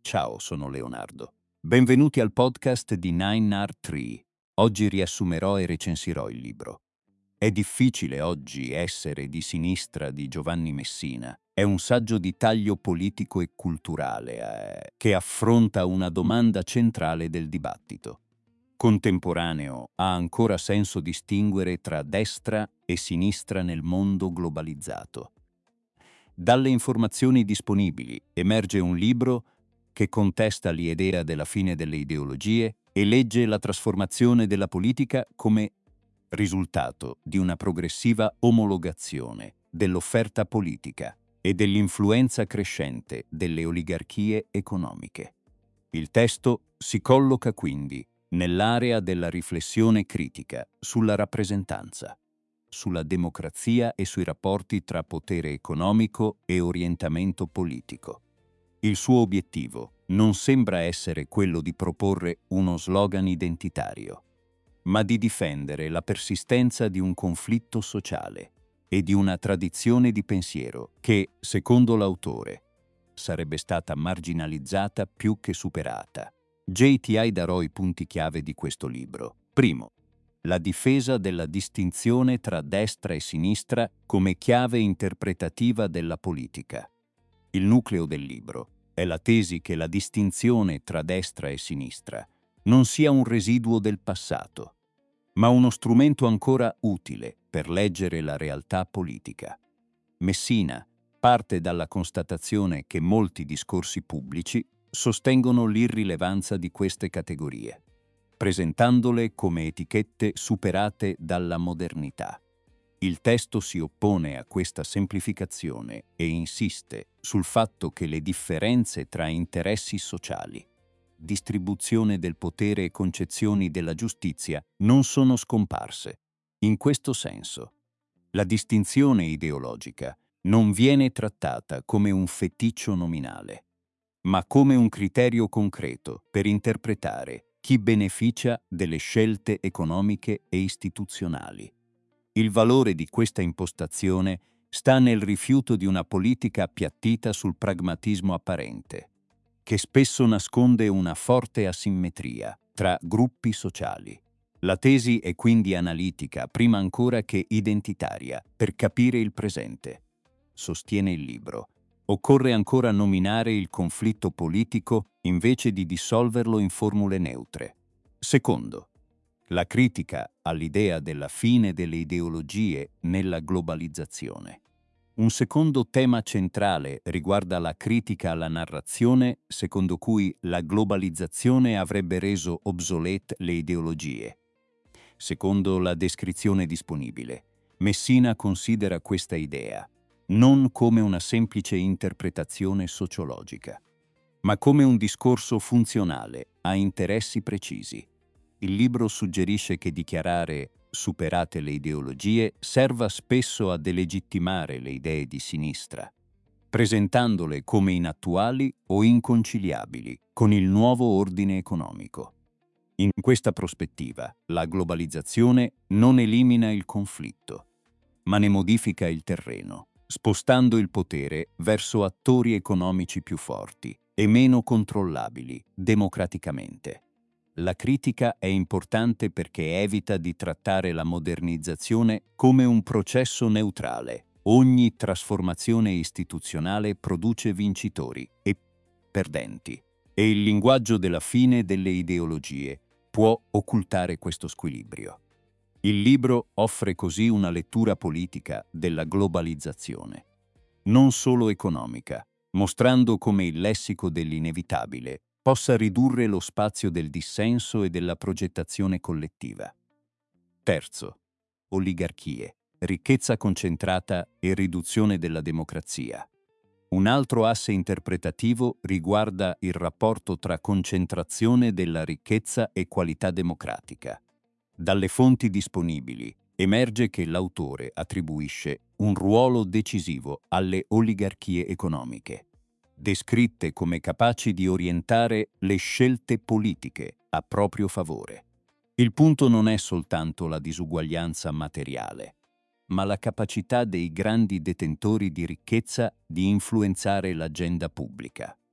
Ciao, sono Leonardo. Benvenuti al podcast di 9R3. Oggi riassumerò e recensirò il libro. È difficile oggi essere di sinistra di Giovanni Messina. È un saggio di taglio politico e culturale che affronta una domanda centrale del dibattito. Contemporaneo, ha ancora senso distinguere tra destra e sinistra nel mondo globalizzato? Dalle informazioni disponibili emerge un libro che contesta l'idea della fine delle ideologie e legge la trasformazione della politica come risultato di una progressiva omologazione dell'offerta politica e dell'influenza crescente delle oligarchie economiche. Il testo si colloca quindi nell'area della riflessione critica sulla rappresentanza, sulla democrazia e sui rapporti tra potere economico e orientamento politico. Il suo obiettivo non sembra essere quello di proporre uno slogan identitario, ma di difendere la persistenza di un conflitto sociale e di una tradizione di pensiero che, secondo l'autore, sarebbe stata marginalizzata più che superata. JTI darò i punti chiave di questo libro. Primo, la difesa della distinzione tra destra e sinistra come chiave interpretativa della politica. Il nucleo del libro è la tesi che la distinzione tra destra e sinistra non sia un residuo del passato, ma uno strumento ancora utile per leggere la realtà politica. Messina parte dalla constatazione che molti discorsi pubblici sostengono l'irrilevanza di queste categorie, presentandole come etichette superate dalla modernità. Il testo si oppone a questa semplificazione e insiste sul fatto che le differenze tra interessi sociali, distribuzione del potere e concezioni della giustizia non sono scomparse. In questo senso, la distinzione ideologica non viene trattata come un feticcio nominale, ma come un criterio concreto per interpretare chi beneficia delle scelte economiche e istituzionali. Il valore di questa impostazione sta nel rifiuto di una politica appiattita sul pragmatismo apparente, che spesso nasconde una forte asimmetria tra gruppi sociali. La tesi è quindi analitica prima ancora che identitaria per capire il presente. Sostiene il libro. Occorre ancora nominare il conflitto politico invece di dissolverlo in formule neutre. Secondo, la critica all'idea della fine delle ideologie nella globalizzazione. Un secondo tema centrale riguarda la critica alla narrazione secondo cui la globalizzazione avrebbe reso obsolete le ideologie. Secondo la descrizione disponibile, Messina considera questa idea non come una semplice interpretazione sociologica, ma come un discorso funzionale a interessi precisi. Il libro suggerisce che dichiarare "superate le ideologie" serva spesso a delegittimare le idee di sinistra, presentandole come inattuali o inconciliabili con il nuovo ordine economico. In questa prospettiva, la globalizzazione non elimina il conflitto, ma ne modifica il terreno, spostando il potere verso attori economici più forti e meno controllabili democraticamente. La critica è importante perché evita di trattare la modernizzazione come un processo neutrale. Ogni trasformazione istituzionale produce vincitori e perdenti, e il linguaggio della fine delle ideologie può occultare questo squilibrio. Il libro offre così una lettura politica della globalizzazione, non solo economica, mostrando come il lessico dell'inevitabile possa ridurre lo spazio del dissenso e della progettazione collettiva. Terzo, oligarchie, ricchezza concentrata e riduzione della democrazia. Un altro asse interpretativo riguarda il rapporto tra concentrazione della ricchezza e qualità democratica. Dalle fonti disponibili emerge che l'autore attribuisce un ruolo decisivo alle oligarchie economiche, descritte come capaci di orientare le scelte politiche a proprio favore. Il punto non è soltanto la disuguaglianza materiale, ma la capacità dei grandi detentori di ricchezza di influenzare l'agenda pubblica.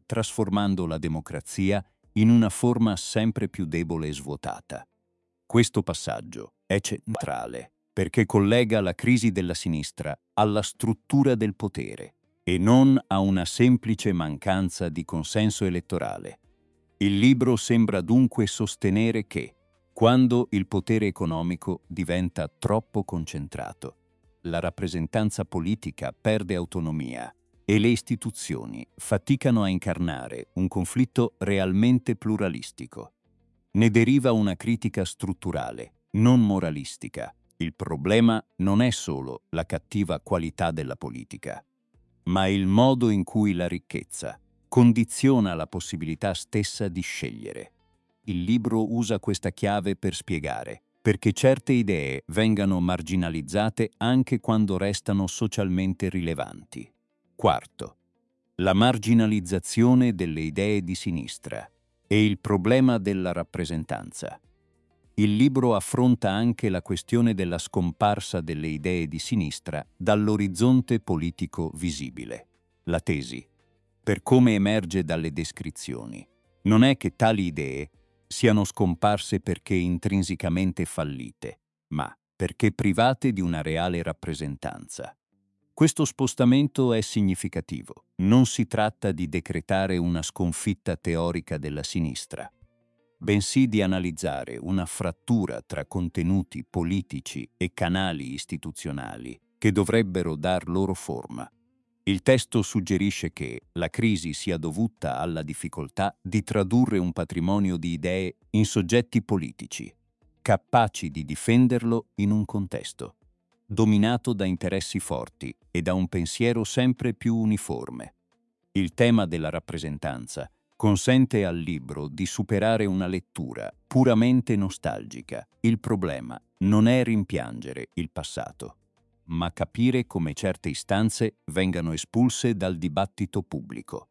trasformando la democrazia in una forma sempre più debole e svuotata. Questo passaggio è centrale perché collega la crisi della sinistra alla struttura del potere e non a una semplice mancanza di consenso elettorale. Il libro sembra dunque sostenere che, quando il potere economico diventa troppo concentrato, la rappresentanza politica perde autonomia e le istituzioni faticano a incarnare un conflitto realmente pluralistico. Ne deriva una critica strutturale, non moralistica. Il problema non è solo la cattiva qualità della politica, ma il modo in cui la ricchezza condiziona la possibilità stessa di scegliere. Il libro usa questa chiave per spiegare perché certe idee vengano marginalizzate anche quando restano socialmente rilevanti. Quarto, la marginalizzazione delle idee di sinistra e il problema della rappresentanza. Il libro affronta anche la questione della scomparsa delle idee di sinistra dall'orizzonte politico visibile. La tesi, per come emerge dalle descrizioni, non è che tali idee siano scomparse perché intrinsecamente fallite, ma perché private di una reale rappresentanza. Questo spostamento è significativo. Non si tratta di decretare una sconfitta teorica della sinistra, bensì di analizzare una frattura tra contenuti politici e canali istituzionali che dovrebbero dar loro forma. Il testo suggerisce che la crisi sia dovuta alla difficoltà di tradurre un patrimonio di idee in soggetti politici, capaci di difenderlo in un contesto dominato da interessi forti e da un pensiero sempre più uniforme. Il tema della rappresentanza consente al libro di superare una lettura puramente nostalgica. Il problema non è rimpiangere il passato, ma capire come certe istanze vengano espulse dal dibattito pubblico.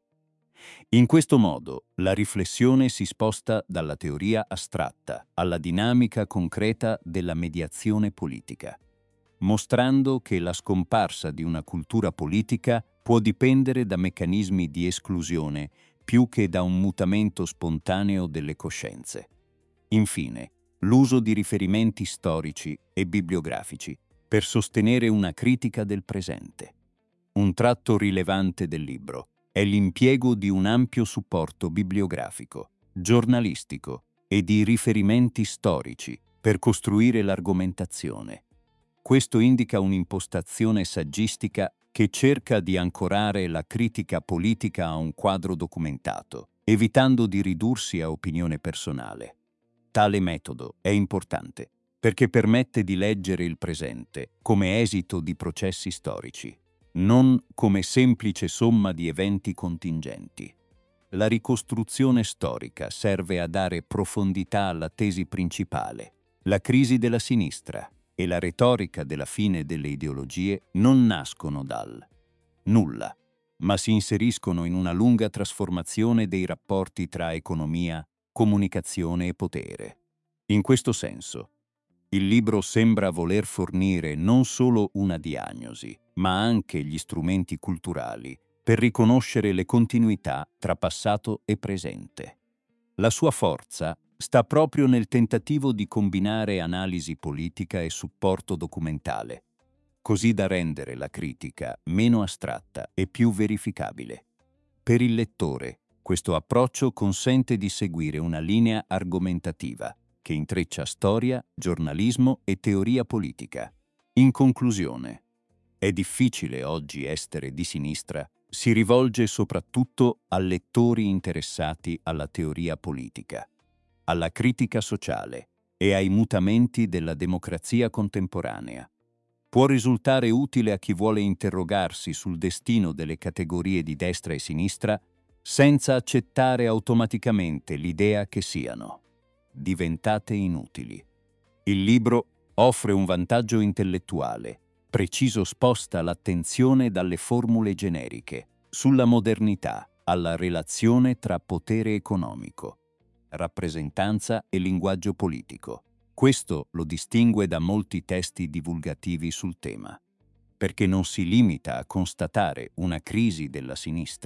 In questo modo, la riflessione si sposta dalla teoria astratta alla dinamica concreta della mediazione politica, mostrando che la scomparsa di una cultura politica può dipendere da meccanismi di esclusione più che da un mutamento spontaneo delle coscienze. Infine, l'uso di riferimenti storici e bibliografici per sostenere una critica del presente. Un tratto rilevante del libro è l'impiego di un ampio supporto bibliografico, giornalistico e di riferimenti storici per costruire l'argomentazione. Questo indica un'impostazione saggistica che cerca di ancorare la critica politica a un quadro documentato, evitando di ridursi a opinione personale. Tale metodo è importante perché permette di leggere il presente come esito di processi storici, non come semplice somma di eventi contingenti. La ricostruzione storica serve a dare profondità alla tesi principale, la crisi della sinistra e la retorica della fine delle ideologie non nascono dal nulla, ma si inseriscono in una lunga trasformazione dei rapporti tra economia, comunicazione e potere. In questo senso, il libro sembra voler fornire non solo una diagnosi, ma anche gli strumenti culturali per riconoscere le continuità tra passato e presente. La sua forza sta proprio nel tentativo di combinare analisi politica e supporto documentale, così da rendere la critica meno astratta e più verificabile. Per il lettore, questo approccio consente di seguire una linea argomentativa che intreccia storia, giornalismo e teoria politica. In conclusione, è difficile oggi essere di sinistra si rivolge soprattutto a lettori interessati alla teoria politica, alla critica sociale e ai mutamenti della democrazia contemporanea. Può risultare utile a chi vuole interrogarsi sul destino delle categorie di destra e sinistra senza accettare automaticamente l'idea che siano diventate inutili. Il libro offre un vantaggio intellettuale. Preciso sposta l'attenzione dalle formule generiche sulla modernità alla relazione tra potere economico, rappresentanza e linguaggio politico. Questo lo distingue da molti testi divulgativi sul tema, perché non si limita a constatare una crisi della sinistra,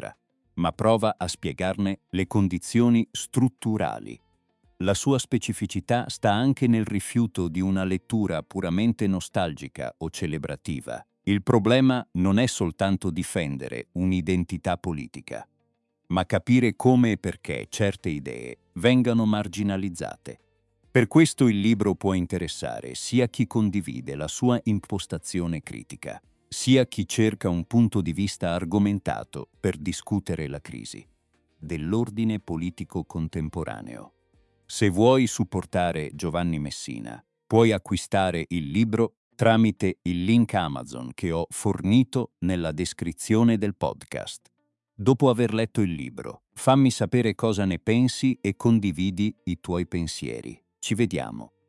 ma prova a spiegarne le condizioni strutturali. La sua specificità sta anche nel rifiuto di una lettura puramente nostalgica o celebrativa. Il problema non è soltanto difendere un'identità politica, ma capire come e perché certe idee vengano marginalizzate. Per questo il libro può interessare sia chi condivide la sua impostazione critica, sia chi cerca un punto di vista argomentato per discutere la crisi dell'ordine politico contemporaneo. Se vuoi supportare Giovanni Messina, puoi acquistare il libro tramite il link Amazon che ho fornito nella descrizione del podcast. Dopo aver letto il libro, fammi sapere cosa ne pensi e condividi i tuoi pensieri. Ci vediamo.